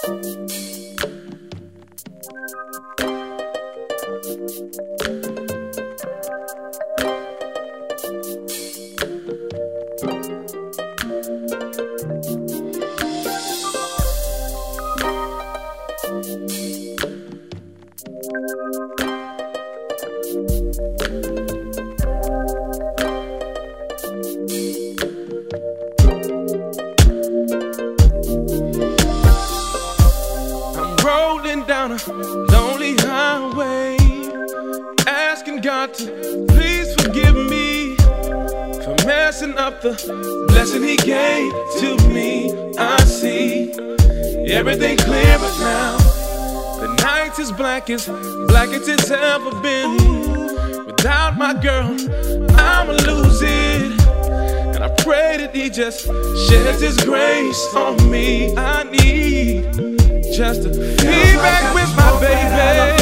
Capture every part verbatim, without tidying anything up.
Down a lonely highway, asking God to please forgive me for messing up the blessing He gave to me. I see everything clear but now. The night is black as black as it's ever been. Without my girl, I'ma lose it. And I pray that He just sheds His grace on me. I need just to be back with my baby.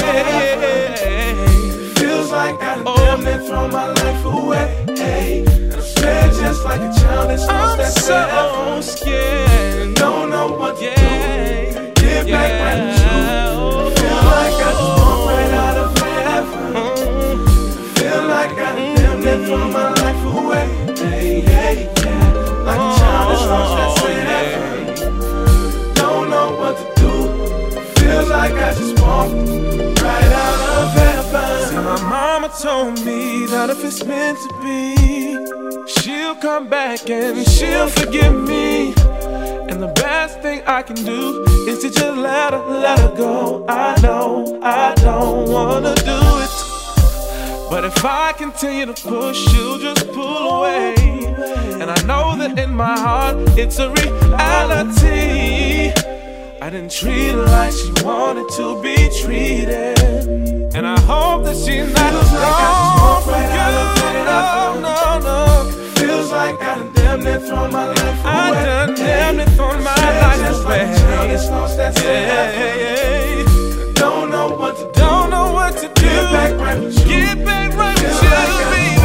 Feels like I done damn near thrown my life away. And I'm scared just like a child that's lost that I'm so scared. Don't know what to yeah. do. Get yeah. back right with you. Feel like I just walked right out of heaven. Mm. Feel like I done damn near thrown my life away. Hey, hey, yeah. Like a child that's lost that heaven. Don't know what to do. Feels like I just walked right out of heaven. See, my mama told me that if it's meant to be, she'll come back and she'll forgive me. And the best thing I can do is to just let her, let her go. I know I don't wanna do it, but if I continue to push, she'll just pull away. And I know that in my heart it's a reality. I didn't treat her like she wanted to be treated, and I hope that she's not gone for you. No, no, no. Feels like I done damn near thrown my life away. I done damn near thrown my life away. Yeah, yeah. Don't know what to do. Don't know what to do. Get back right with you. Get back right with you, baby.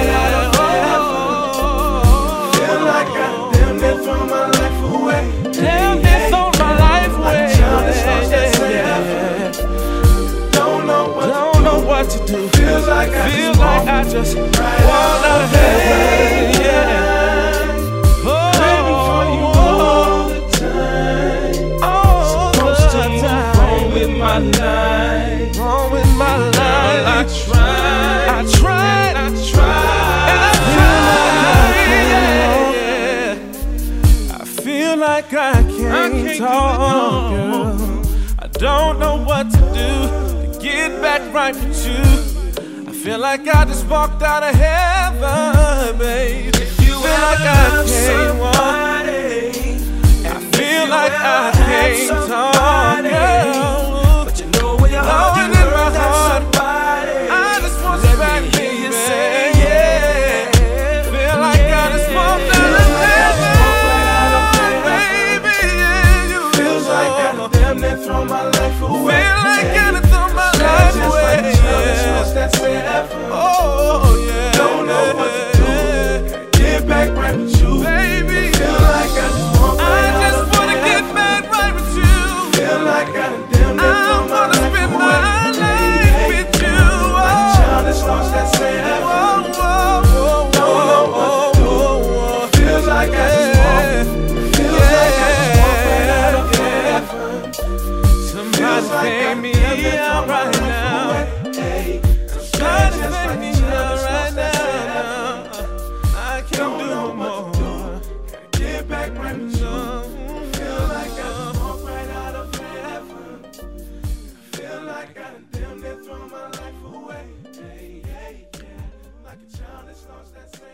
Feel like I done damn near thrown my life away. Damn near thrown my life away. What to do? Feels like I Feels just like I just right walked out of heaven. Yeah. Oh, Waiting for you all the time. all Supposed the to time. wrong with my life. Wrong with my life. I tried. I tried. I tried. And I tried. Yeah. I feel like I can't, I can't talk, do it, no. girl. I don't know what to do. Get back right with you. I feel like I just walked out of heaven, babe. If you feel like I can't walk. I feel like I can't talk, girl. But you know when you're Lord, in my heart, somebody, I just want you back, baby. Yeah. Feel like I just walked out of heaven, baby. Yeah, you feels like I done damn near thrown my life away. Feel like I done thrown my life away. Oh, yeah. Don't know what to do. Get back right with you, baby. Feel like I just want I just wanna get back right with you. Feel like I done damn near I thrown my wanna life spend away. my life with you. Like a child that's lost that seven. Don't know what to do. Feels like I just walked. Feels like I just walked right out of heaven. Somebody pay me out right now. Somebody pay me out right now. I can't do no more. Get back right with you. Feel like I just walked right out of heaven. Feel like I done damn near thrown my life away. Hey, hey, yeah. Like a child that's lost that